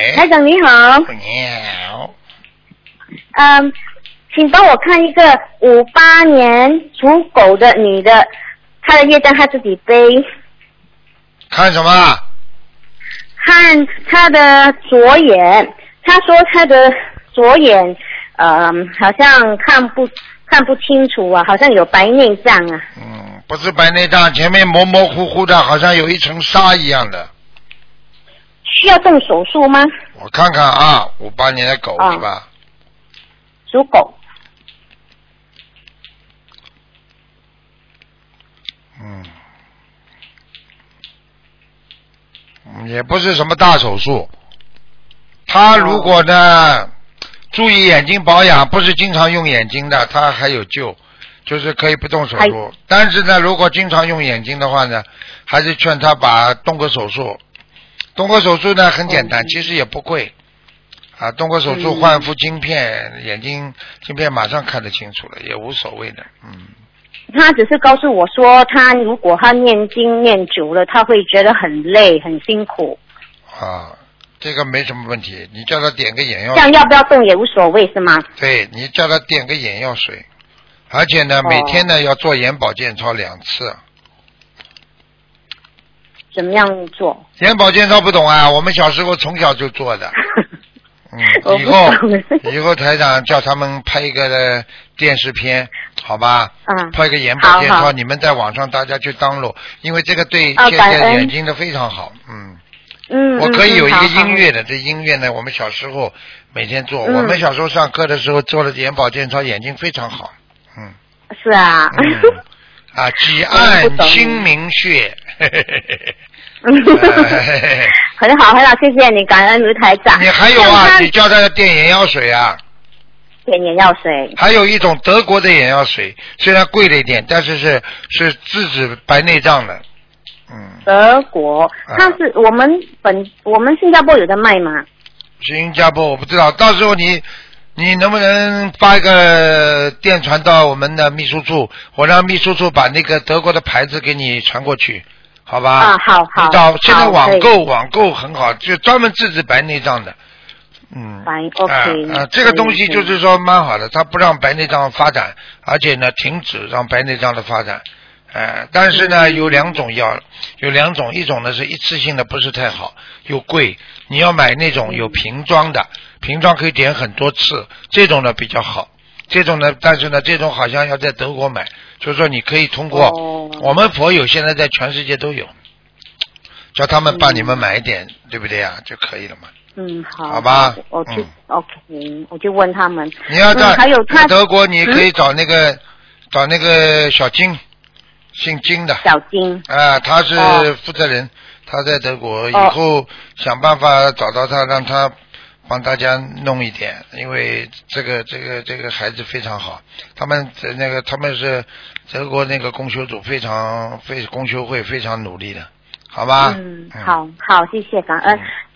喂， 台长你好。 你好。 请帮我看一个58年属狗的女的，她的业障她自己背。 看什么？ 看她的左眼，她说她的左眼好像看不清楚啊，好像有白内障啊。 不是白内障，前面模模糊糊的，好像有一层纱一样的。 需要动手术吗？ 我看看啊，58年的狗是吧？ 属狗。 也不是什么大手术。他如果呢，注意眼睛保养，不是经常用眼睛的，他还有救，就是可以不动手术。但是呢，如果经常用眼睛的话呢，还是劝他动个手术。动个手术呢很简单，其实也不贵啊，动个手术换副晶片，眼睛晶片马上看得清楚了，也无所谓的。 他只是告诉我说，他如果他念经念久了，他会觉得很累很辛苦。 这个没什么问题，你叫他点个眼药水。 这样要不要动也无所谓是吗？ 对，你叫他点个眼药水，而且呢，每天呢要做眼保健操2次。 怎么样做？ 眼保健操不懂啊？我们小时候从小就做的。以后台长叫他们拍一个电视片，好吧？拍一个眼保健操，你们在网上大家去download，因为这个对现在眼睛的非常好。我可以有一个音乐的，这音乐呢，我们小时候每天做。我们小时候上课的时候做了眼保健操，眼睛非常好。 是啊。 挤按清明穴。 很好，谢谢你，感恩卢台长。 你还有啊，你叫他垫眼药水啊。 点眼药水。 还有一种德国的眼药水，虽然贵了一点，但是是制止白内障的。 德国，它是我们新加坡有的卖吗？ 新加坡我不知道，到时候你能不能发一个电传到我们的秘书处，我让秘书处把那个德国的牌子给你传过去，好吧？ 好。 现在网购很好，就专门制止白内障的。这个东西就是说蛮好的，它不让白内障发展，而且呢停止让白内障的发展。但是呢有两种药，一种呢是一次性的，不是太好，又贵，你要买那种有瓶装的，瓶装可以点很多次，这种呢比较好。这种呢，但是呢这种好像要在德国买，就是说你可以通过我们佛友现在在全世界都有，叫他们帮你们买一点，对不对啊？就可以了嘛。好吧。 OK，我就问他们。 你要在德国，你可以找那个小金。姓金的小金他是负责人，他在德国，以后想办法找到他，让他帮大家弄一点，因为这个孩子非常好，他们是德国那个公修组公修会非常努力的，好吧？ 好，谢谢感恩。